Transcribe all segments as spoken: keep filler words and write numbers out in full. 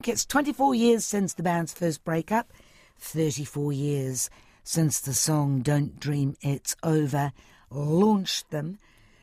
It's twenty-four years since the band's first breakup, thirty-four years since the song Don't Dream It's Over launched them.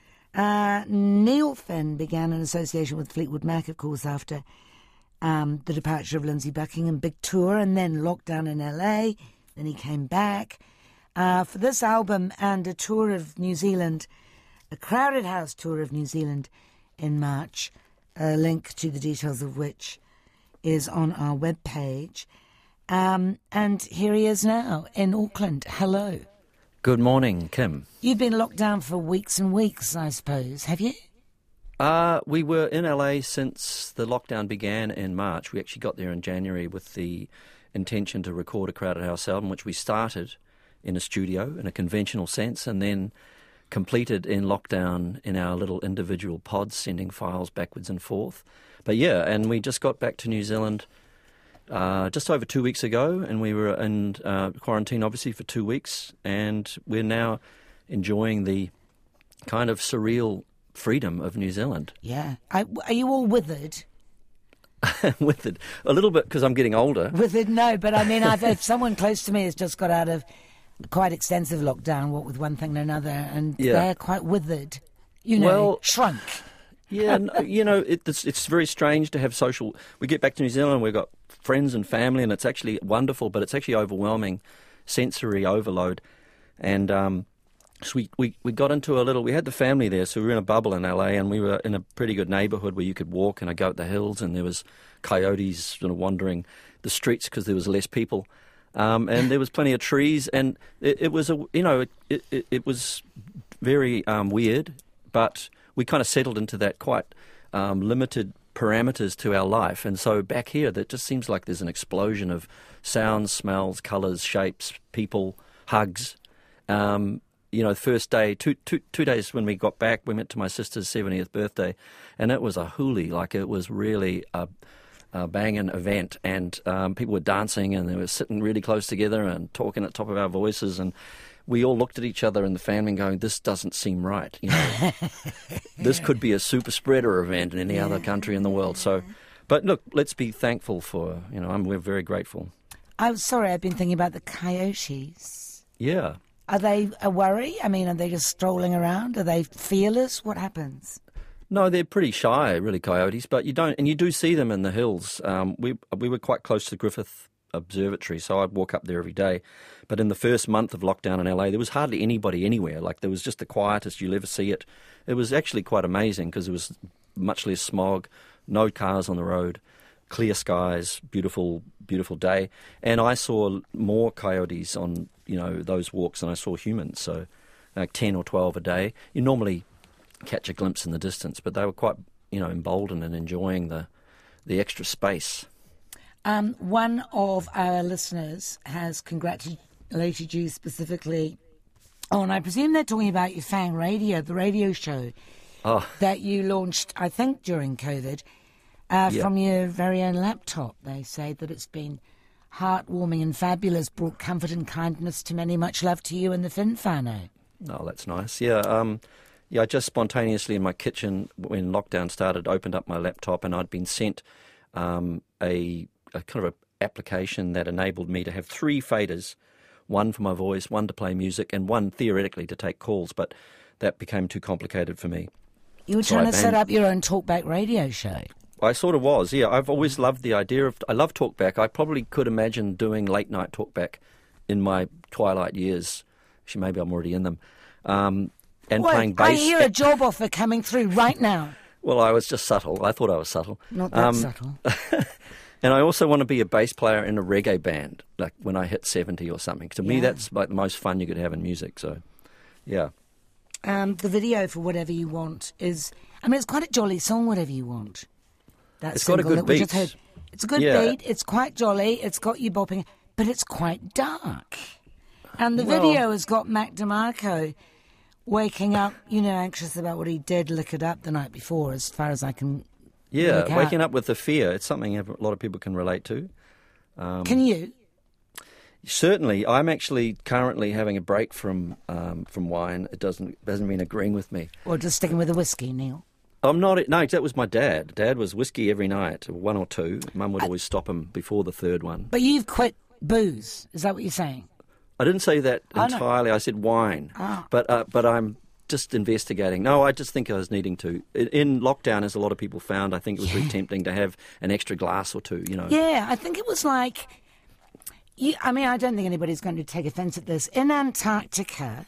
Uh, Neil Finn began an association with Fleetwood Mac, of course, after um, the departure of Lindsey Buckingham, big tour, and then lockdown in L A. Then he came back uh, for this album and a tour of New Zealand, a Crowded House tour of New Zealand in March, a link to the details of which is on our webpage. Um, and here he is now in Auckland. Hello. Good morning, Kim. You've been locked down for weeks and weeks, I suppose, have you? Uh, we were in L A since the lockdown began in March. We actually got there in January with the intention to record a Crowded House album, which we started in a studio in a conventional sense and then completed in lockdown in our little individual pods, sending files backwards and forth. But yeah, and we just got back to New Zealand uh, just over two weeks ago, and we were in uh, quarantine, obviously, for two weeks, and we're now enjoying the kind of surreal freedom of New Zealand. Yeah. I, are you all withered? Withered. A little bit, because I'm getting older. Withered, no, but I mean, I've if someone close to me has just got out of quite extensive lockdown, what with one thing and another, and Yeah. they're quite withered, you know, Well, shrunk. Yeah, n- you know, it, it's, it's very strange to have social... We get back to New Zealand, we've got friends and family, and it's actually wonderful, but it's actually overwhelming, sensory overload. And um, so we, we, we got into a little... We had the family there, so we were in a bubble in L A, and we were in a pretty good neighbourhood where you could walk, and I go up the hills, and there was coyotes sort of wandering the streets because there was less people. Um, and there was plenty of trees, and it, it was, a you know, it, it, it was very um, weird, but we kind of settled into that quite um, limited parameters to our life. And so back here, that just seems like there's an explosion of sounds, smells, colours, shapes, people, hugs. Um, you know, first day, two, two, two days when we got back, we went to my sister's seventieth birthday, and it was a hoolie, like it was really a, a banging event. And um, people were dancing, and they were sitting really close together and talking at the top of our voices, and we all looked at each other in the family and going, this doesn't seem right. You know, this could be a super spreader event in any yeah. other country in the world. So, but look, let's be thankful for, you know, I'm, we're very grateful. I'm sorry, I've been thinking about the coyotes. Yeah. Are they a worry? I mean, are they just strolling around? Are they fearless? What happens? No, they're pretty shy, really, coyotes, but you don't, and you do see them in the hills. Um, we we were quite close to Griffith Observatory, so I'd walk up there every day. But in the first month of lockdown in L A, there was hardly anybody anywhere. Like, there was just the quietest you'll ever see it. It was actually quite amazing because there was much less smog, no cars on the road, clear skies, beautiful, beautiful day. And I saw more coyotes on, you know, those walks than I saw humans. So like ten or twelve a day. You normally catch a glimpse in the distance, but they were quite, you know, emboldened and enjoying the the extra space. Um, one of our listeners has congratulated you specifically on, I presume they're talking about your Fang Radio, the radio show oh. that you launched, I think, during COVID, uh, yeah. from your very own laptop. They say that it's been heartwarming and fabulous, brought comfort and kindness to many. Much love to you and the Fin whānau. Oh, that's nice. Yeah, um, yeah. I just spontaneously in my kitchen when lockdown started, opened up my laptop, and I'd been sent um, a, a kind of a application that enabled me to have three faders, one for my voice, one to play music, and one theoretically to take calls. But that became too complicated for me. You were So trying I to set banned- up your own talkback radio show. I sort of was, yeah. I've always loved the idea of... I love talkback. I probably could imagine doing late-night talkback in my twilight years. Actually, maybe I'm already in them. Um, and Wait, playing bass. I hear a job offer coming through right now. Well, I was just subtle. I thought I was subtle. Not that Um, subtle. And I also want to be a bass player in a reggae band, like when I hit seventy or something. To me, Yeah. that's like the most fun you could have in music. So, yeah. Um, the video for Whatever You Want is... I mean, it's quite a jolly song, Whatever You Want. That It's got a single good that we beat. just heard. It's a good Yeah. beat. It's quite jolly. It's got you bopping, but it's quite dark. And the Well- video has got Mac DeMarco waking up, you know, anxious about what he did lick it up the night before, as far as I can Yeah, work out. waking up with the fear. It's something a lot of people can relate to. Can you? Certainly, I'm actually currently having a break from um, from wine. It doesn't hasn't been agreeing with me. Or just sticking with the whiskey, Neil? I'm not. No, that was my dad. Dad was whiskey every night, one or two. Mum would always stop him before the third one. But you've quit booze. Is that what you're saying? I didn't say that Oh, no. entirely. I said wine. Ah. But uh, but I'm just investigating. No, I just think I was needing to. In, in lockdown, as a lot of people found, I think it was really tempting to have an extra glass or two. You know. Yeah, I think it was like. You, I mean, I don't think anybody's going to take offence at this. In Antarctica,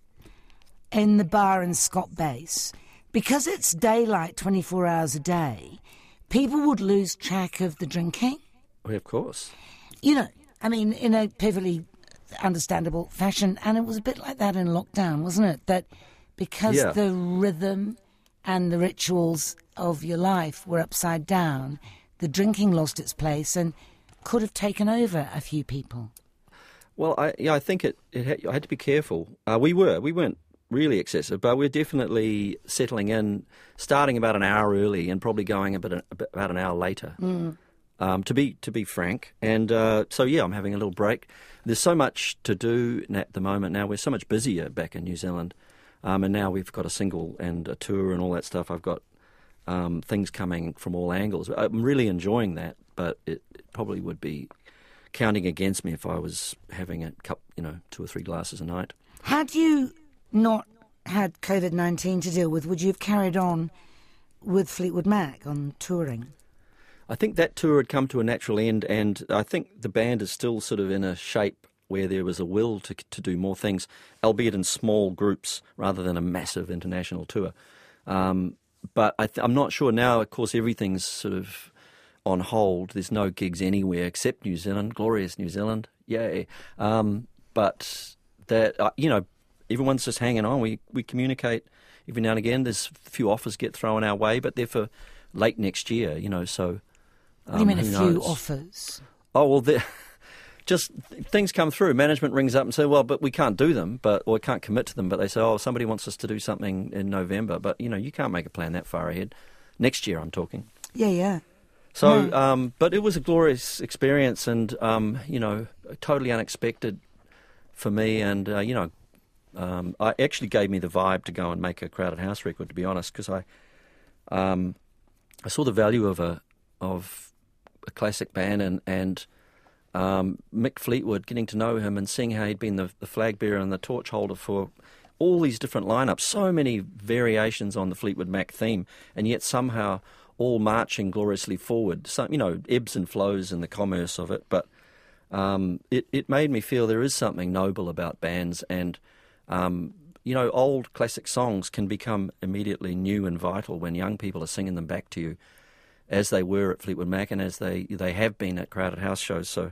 in the bar in Scott Base, because it's daylight twenty-four hours a day, people would lose track of the drinking. Oh, of course. You know, I mean, in a perfectly understandable fashion. And it was a bit like that in lockdown, wasn't it? That because Yeah. the rhythm and the rituals of your life were upside down, the drinking lost its place and could have taken over a few people. Well, I yeah, I think it. it had, I had to be careful. Uh, we were. We weren't really excessive, but we're definitely settling in, starting about an hour early and probably going a bit, about an hour later. Mm. Um, to be to be frank, and uh, so yeah, I'm having a little break. There's so much to do at the moment now. We're so much busier back in New Zealand, um, and now we've got a single and a tour and all that stuff. I've got um, things coming from all angles. I'm really enjoying that, but it, it probably would be counting against me if I was having a cup, you know, two or three glasses a night. Had you not had COVID nineteen to deal with, would you have carried on with Fleetwood Mac on touring? I think that tour had come to a natural end, and I think the band is still sort of in a shape where there was a will to to do more things, albeit in small groups rather than a massive international tour. Um, but I th- I'm not sure now. Of course, everything's sort of on hold. There's no gigs anywhere except New Zealand. Glorious New Zealand, yay! Um, but that uh, you know, everyone's just hanging on. We we communicate every now and again. There's a few offers get thrown our way, but they're for late next year. You know, so. What do you mean Um, a who few knows? offers? Oh, well, the- just th- things come through. Management rings up and say, well, but we can't do them, but or we can't commit to them. But they say, oh, somebody wants us to do something in November. But, you know, you can't make a plan that far ahead. Next year, I'm talking. Yeah, yeah. So, No. um, but it was a glorious experience and, um, you know, totally unexpected for me. And, uh, you know, um, I actually gave me the vibe to go and make a Crowded House record, to be honest, because I, um, I saw the value of a of a classic band and and um, Mick Fleetwood, getting to know him and seeing how he'd been the, the flag bearer and the torch holder for all these different lineups, so many variations on the Fleetwood Mac theme, and yet somehow all marching gloriously forward. So, you know, ebbs and flows in the commerce of it, but um, it, it made me feel there is something noble about bands, and um, you know, old classic songs can become immediately new and vital when young people are singing them back to you, as they were at Fleetwood Mac and as they, they have been at Crowded House shows. So,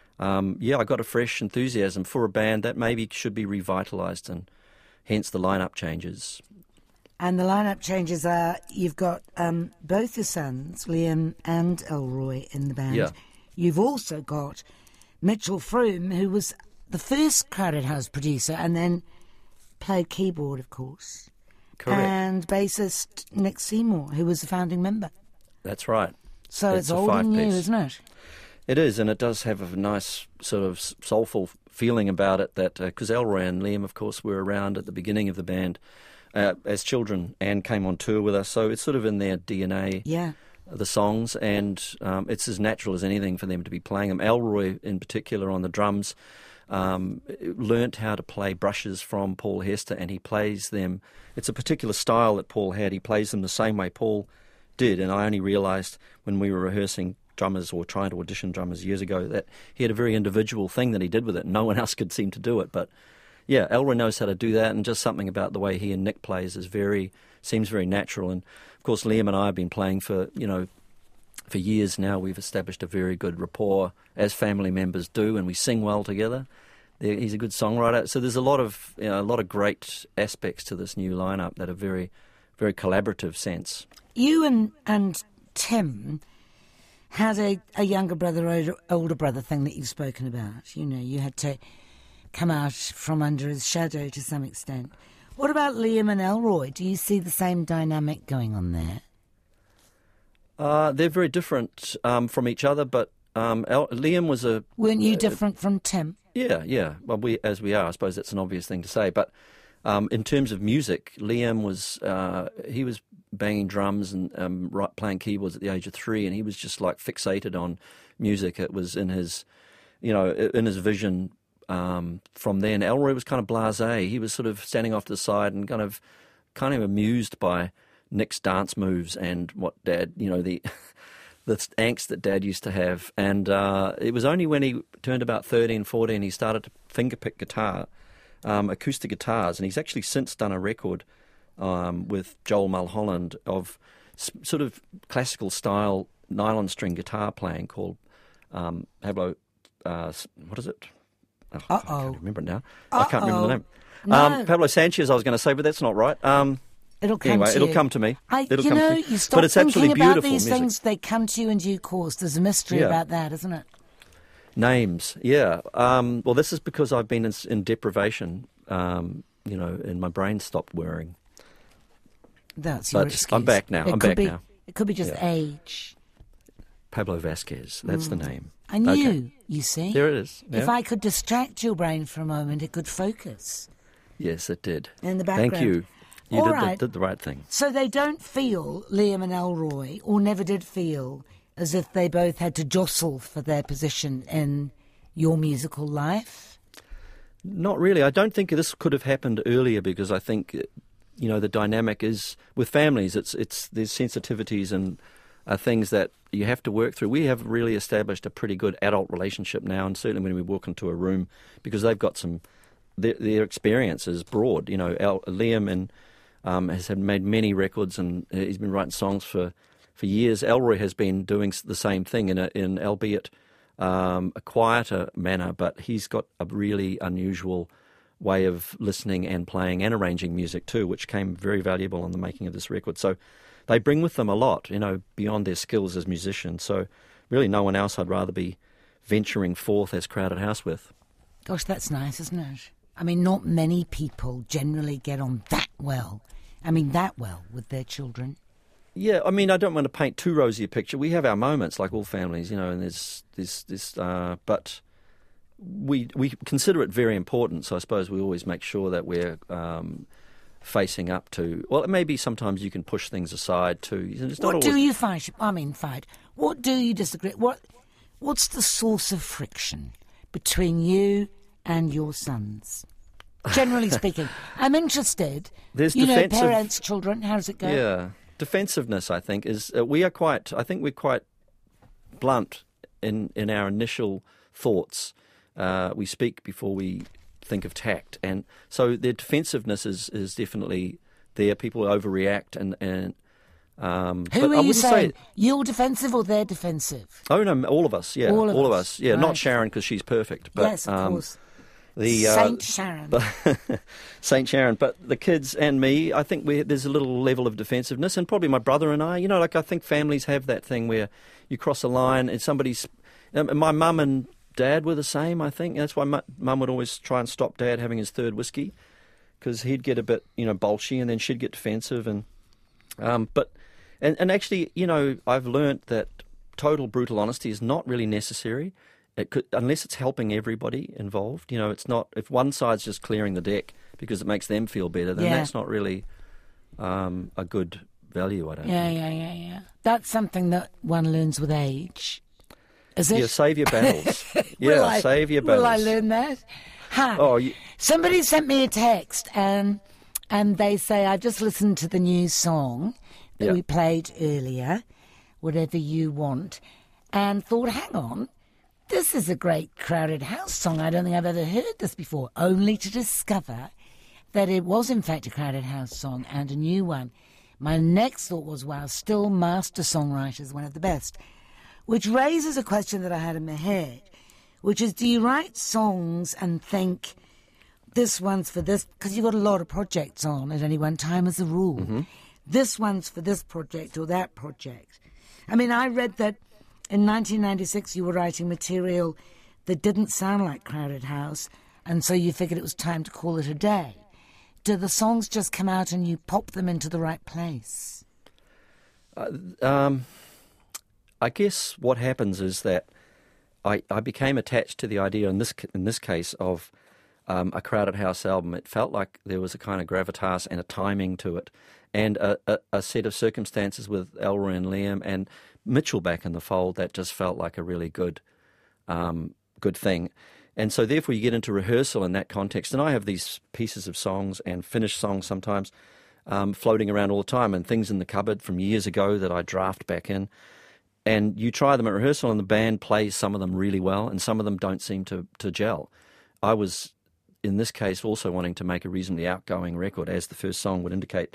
um, yeah, I got a fresh enthusiasm for a band that maybe should be revitalised, and hence the lineup changes. And the lineup changes are you've got um, both your sons, Liam and Elroy, in the band. Yeah. You've also got Mitchell Froome, who was the first Crowded House producer and then played keyboard, of course. Correct. And bassist Nick Seymour, who was the founding member. That's right. So It's it's a old and new, five-piece. isn't it? It is, and it does have a nice sort of soulful feeling about it, that because Elroy and Liam, of course, were around at the beginning of the band uh, as children and came on tour with us, so it's sort of in their D N A, Yeah. the songs, and um, it's as natural as anything for them to be playing them. Elroy, in particular, on the drums, um, learnt how to play brushes from Paul Hester, and he plays them. It's a particular style that Paul had. He plays them the same way Paul did, and I only realised when we were rehearsing drummers or trying to audition drummers years ago that he had a very individual thing that he did with it. No one else could seem to do it, but yeah, Elroy knows how to do that, and just something about the way he and Nick plays is very seems very natural. And of course, Liam and I have been playing for you know for years now. We've established a very good rapport as family members do, and we sing well together. He's a good songwriter, so there's a lot of you know, a lot of great aspects to this new lineup that are very, very collaborative sense. You and and Tim had a, a younger brother, older, older brother thing that you've spoken about. You know, you had to come out from under his shadow to some extent. What about Liam and Elroy? Do you see the same dynamic going on there? Uh, they're very different um, from each other, but um, El- Liam was a Weren't you different from Tim? yeah, yeah. Well, we as we are, I suppose that's an obvious thing to say. But um, in terms of music, Liam was uh, he was banging drums and um, right, playing keyboards at the age of three, and he was just like fixated on music. It was in his, you know, in his vision um, from then. Elroy was kind of blasé. He was sort of standing off to the side and kind of, kind of amused by Nick's dance moves and what Dad, you know, the the angst that Dad used to have. And uh, it was only when he turned about thirteen, fourteen, he started to fingerpick guitar, um, acoustic guitars, and he's actually since done a record um, with Joel Mulholland of s- sort of classical style nylon string guitar playing called um, Pablo, uh, what is it? Oh, I can't remember it now. Uh-oh. I can't remember the name. No. Um, Pablo Sanchez, I was going to say, but that's not right. Um, It'll come anyway, to it'll you. come to me. I, it'll you come know, to me. you stop but it's thinking absolutely about beautiful these music. things. They come to you in due course. There's a mystery Yeah. about that, isn't it? Names, yeah. Um, well, this is because I've been in, in deprivation, um, you know, and my brain stopped whirring. That's your But excuse. I'm back now. It I'm could back be, now. It could be just Yeah. age. Pablo Vasquez, that's the Mm. name. I knew, Okay. you see. There it is. If yeah. I could distract your brain for a moment, it could focus Yes, it did. in the background. Thank you. You All did, right. the, did the right thing. So they don't feel, Liam and Elroy, or never did feel, as if they both had to jostle for their position in your musical life? Not really. I don't think this could have happened earlier because I think, you know, the dynamic is with families. It's it's there's sensitivities and uh, things that you have to work through. We have really established a pretty good adult relationship now, and certainly when we walk into a room, because they've got some their, their experience is broad. You know, Al, Liam and um, has had made many records, and he's been writing songs for, for years. Elroy has been doing the same thing in a, in albeit um, a quieter manner, but he's got a really unusual way of listening and playing and arranging music too, which came very valuable on the making of this record. So they bring with them a lot, you know, beyond their skills as musicians. So really no one else I'd rather be venturing forth as Crowded House with. Gosh, that's nice, isn't it? I mean, not many people generally get on that well. I mean, that well with their children. Yeah, I mean, I don't want to paint too rosy a picture. We have our moments, like all families, you know, and there's this, this, uh, but we we consider it very important. So I suppose we always make sure that we're um, facing up to. Well, maybe sometimes you can push things aside too. It's not What always, do you fight? I mean, fight. What do you disagree? What What's the source of friction between you and your sons? Generally speaking, I'm interested. There's you know, defensive- parents, children. How does it go? Yeah, defensiveness. I think is uh, we are quite. I think we're quite blunt in in our initial thoughts. Uh, we speak before we think of tact, and so the defensiveness is is definitely there. People overreact, and and um, Who but are I you wouldn't saying? say. You're defensive or they're defensive? Oh no, all of us. Yeah, All of us, us. Yeah, right. not Sharon because she's perfect. But, yes, of um, course. The uh, Saint Sharon. Saint Sharon, but the kids and me, I think we, there's a little level of defensiveness, and probably my brother and I. You know, like I think families have that thing where you cross a line and somebody's. Um, my mum and dad were the same. I think that's why mu- mum would always try and stop dad having his third whiskey, because he'd get a bit, you know, bolshy, and then she'd get defensive, and um, but and and actually, you know, I've learnt that total brutal honesty is not really necessary. It could, unless it's helping everybody involved. You know, it's not, if one side's just clearing the deck because it makes them feel better, then Yeah. that's not really um, a good value, I don't Yeah, think. yeah, yeah, yeah. That's something that one learns with age. Is it? Yeah, save your battles. Will yeah, I- save your battles. Will I learn that? Ha. Oh, you, Somebody sent me a text and and they say, I just listened to the new song that Yeah. we played earlier, Whatever You Want, and thought, hang on, this is a great Crowded House song. I don't think I've ever heard this before, only to discover that it was in fact a Crowded House song and a new one. My next thought was, wow, still master songwriters, one of the best. Which raises a question that I had in my head, which is, do you write songs and think this one's for this, because you've got a lot of projects on at any one time as a rule. Mm-hmm. This one's for this project or that project. I mean, I read that in nineteen ninety-six you were writing material that didn't sound like Crowded House, and so you figured it was time to call it a day. Do the songs just come out and you pop them into the right place? Uh, um, I guess what happens is that I, I became attached to the idea in this in this case of um, a Crowded House album. It felt like there was a kind of gravitas and a timing to it, and a, a, a set of circumstances with Elroy and Liam and Mitchell back in the fold that just felt like a really good, um, good thing. And so therefore you get into rehearsal in that context. And I have these pieces of songs and finished songs sometimes um, floating around all the time, and things in the cupboard from years ago that I draft back in. And you try them at rehearsal and the band plays some of them really well and some of them don't seem to, to gel. I was, in this case, also wanting to make a reasonably outgoing record, as the first song would indicate.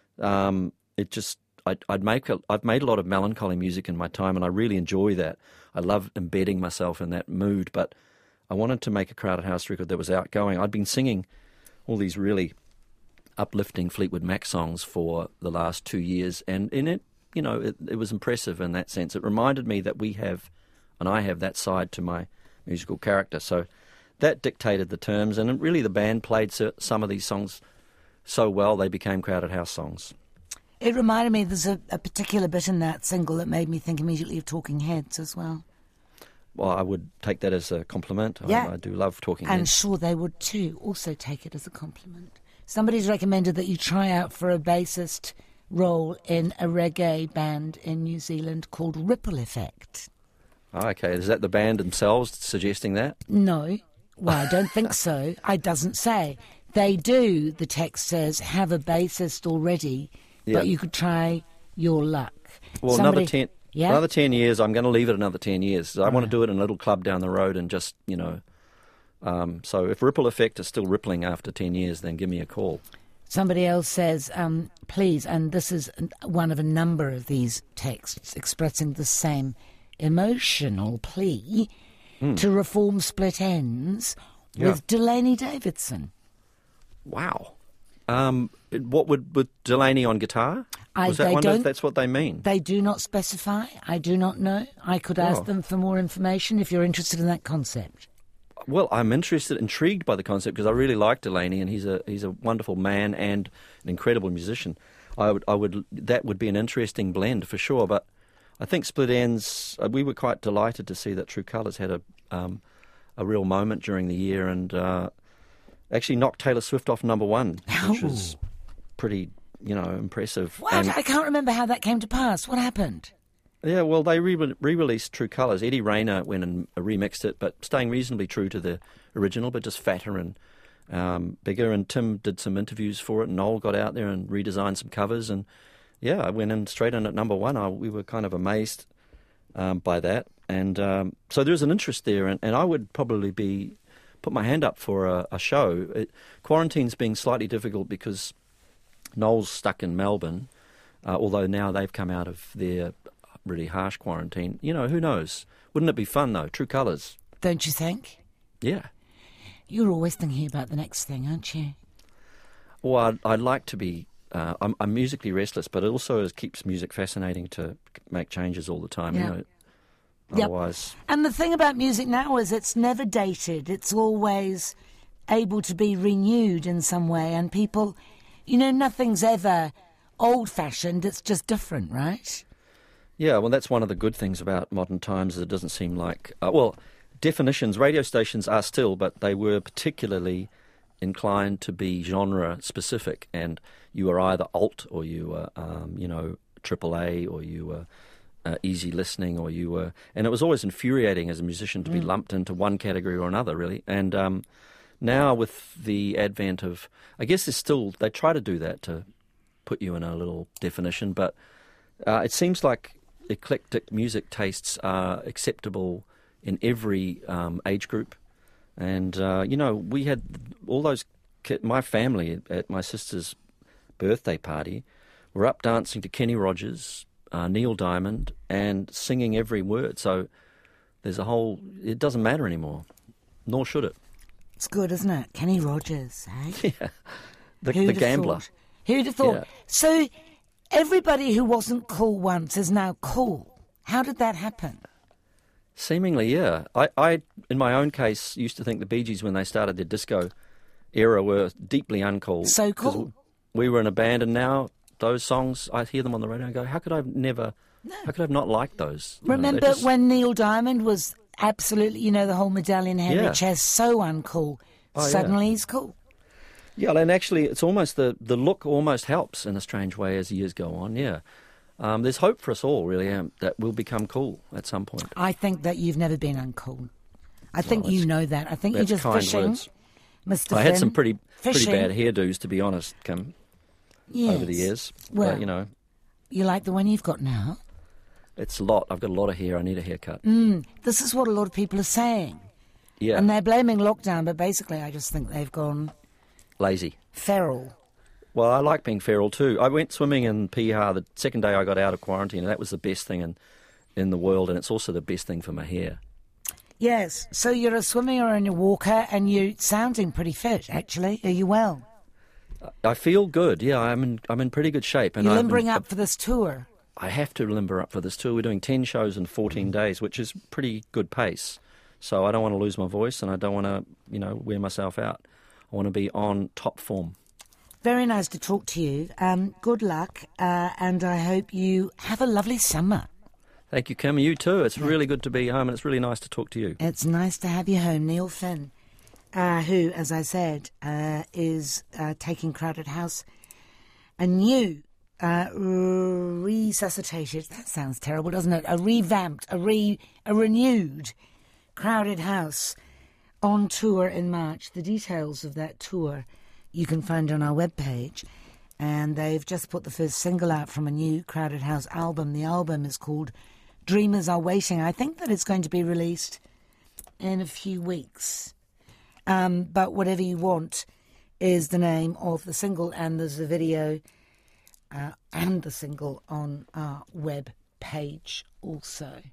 Um, it just, I'd, I'd make a, I've made a lot of melancholy music in my time, and I really enjoy that. I love embedding myself in that mood, but I wanted to make a Crowded House record that was outgoing. I'd been singing all these really uplifting Fleetwood Mac songs for the last two years, and in it, you know, it, it was impressive in that sense. It reminded me that we have, and I have that side to my musical character. So that dictated the terms, and really the band played some of these songs so well they became Crowded House songs. It reminded me, there's a, a particular bit in that single that made me think immediately of Talking Heads as well. Well, I would take that as a compliment. Yeah. I, I do love Talking I'm Heads. sure they would too also take it as a compliment. Somebody's recommended that you try out for a bassist role in a reggae band in New Zealand called Ripple Effect. Oh, okay. Is that the band themselves suggesting that? No. Well, I don't think so. It doesn't say. They do, the text says, have a bassist already, Yeah. but you could try your luck. Well, Somebody- another ten, Yeah? another ten years. I'm going to leave it another ten years. I want to do it in a little club down the road and just, you know. Um, so if Ripple Effect is still rippling after ten years, then give me a call. Somebody else says, um, please, and this is one of a number of these texts expressing the same emotional plea Mm. to reform Split Ends Yeah. with Delaney Davidson. Wow. Um, it- what would with Delaney on guitar? I- Was that they one? don't- If that's what they mean. They do not specify. I do not know. I could ask Oh. them for more information if you're interested in that concept. Well, I'm interested, intrigued by the concept because I really like Delaney, and he's a he's a wonderful man and an incredible musician. I would I would that would be an interesting blend for sure. But I think Split Ends. Uh, we were quite delighted to see that True Colours had a um, a real moment during the year and uh, actually knocked Taylor Swift off number one, which was pretty you know impressive. What? And- I can't remember how that came to pass. What happened? Yeah, well, they re- re-released True Colours. Eddie Rayner went and remixed it, but staying reasonably true to the original, but just fatter and um, bigger. And Tim did some interviews for it, and Noel got out there and redesigned some covers. And, yeah, I went in straight in at number one. I, we were kind of amazed um, by that. And um, so there's an interest there, and, and I would probably be put my hand up for a, a show. It, quarantine's being slightly difficult because Noel's stuck in Melbourne, uh, although now they've come out of their really harsh quarantine. You know, who knows? Wouldn't it be fun, though? True Colours. Don't you think? Yeah. You're always thinking about the next thing, aren't you? Well, I'd, I'd like to be... Uh, I'm, I'm musically restless, but it also is, keeps music fascinating to make changes all the time. Yeah. You know, Yep. otherwise... And the thing about music now is it's never dated. It's always able to be renewed in some way. And people, you know, nothing's ever old-fashioned. It's just different, right? Yeah, well, that's one of the good things about modern times. Is it doesn't seem like... Uh, well, definitions, radio stations are still, but they were particularly inclined to be genre-specific, and you were either alt or you were, um, you know, triple A, or you were uh, easy listening, or you were... And it was always infuriating as a musician to be lumped into one category or another, really. And um, now with the advent of... I guess there's still... They try to do that to put you in a little definition, but uh, it seems like eclectic music tastes are acceptable in every um, age group. And, uh, you know, we had all those... Ki- my family at my sister's birthday party were up dancing to Kenny Rogers, uh, Neil Diamond, and singing every word. So there's a whole... It doesn't matter anymore, nor should it. It's good, isn't it? Kenny Rogers, eh? Yeah, the, Who'd the have gambler. thought? Who'd have thought? Yeah. So everybody who wasn't cool once is now cool. How did that happen? Seemingly, yeah. I, I, in my own case, used to think the Bee Gees, when they started their disco era, were deeply uncool. So 'Cause cool. We were in a band, and now those songs, I hear them on the radio and go, how could I have never, how could I have not liked those? You know, Remember they're just- when Neil Diamond was absolutely, you know, the whole medallion heavy Yeah. chest, so uncool, Oh, yeah. suddenly he's cool. Yeah, and actually, it's almost the, the look almost helps in a strange way as years go on, yeah. Um, there's hope for us all, really, um, that we'll become cool at some point. I think that you've never been uncool. I think Well, you that's- know that. I think you're that's just kind fishing, words. Mister I had Finn. some pretty pretty Fishing. bad hairdos, to be honest, Kim, Yes. over the years. Well, but, you know, you like the one you've got now? it's a lot. I've got a lot of hair. I need a haircut. Mm, this is what a lot of people are saying. Yeah, And they're blaming lockdown, but basically I just think they've gone lazy. feral. Well, I like being feral too. I went swimming in Piha the second day I got out of quarantine, and that was the best thing in, in the world, and it's also the best thing for my hair. Yes, so you're a swimmer and a walker, and you're sounding pretty fit, actually. Are you well? I feel good, yeah, I'm in, I'm in pretty good shape. And You're I'm limbering in, up for this tour. I have to limber up for this tour. We're doing ten shows in fourteen days, which is pretty good pace. So I don't want to lose my voice, and I don't want to, you know, wear myself out. I want to be on top form. Very nice to talk to you. Um, good luck, uh, and I hope you have a lovely summer. Thank you, Kim. You too. It's really good to be home, and it's really nice to talk to you. It's nice to have you home, Neil Finn, uh, who, as I said, uh, is uh, taking Crowded House a new, uh, resuscitated, that sounds terrible, doesn't it? A revamped, a, re, a renewed Crowded House on tour in March. The details of that tour you can find on our webpage. And they've just put the first single out from a new Crowded House album. The album is called Dreamers Are Waiting. I think that it's going to be released in a few weeks. Um, but Whatever You Want is the name of the single, and there's a video uh, and the single on our web page also.